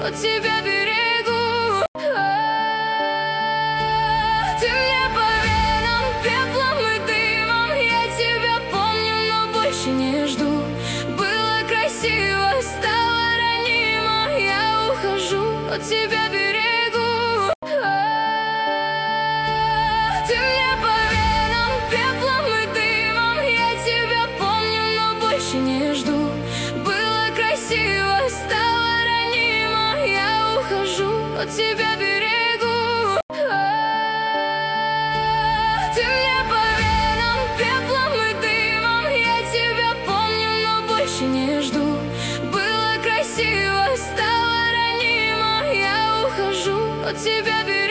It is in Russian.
от тебя берегу. Ты мне по венам пеплом и дымом, я тебя помню, но больше не жду. Было красиво, стало ранимо, я ухожу, от тебя берегу. Ты мне по венам пеплом и дымом, я тебя помню, но больше не жду. Было красиво, стало ранимо, я ухожу, от тебя берегу. Ты мне по венам пеплом и дымом, я тебя помню, но больше не жду. Было красиво, стало ранимо, я ухожу, от тебя берегу.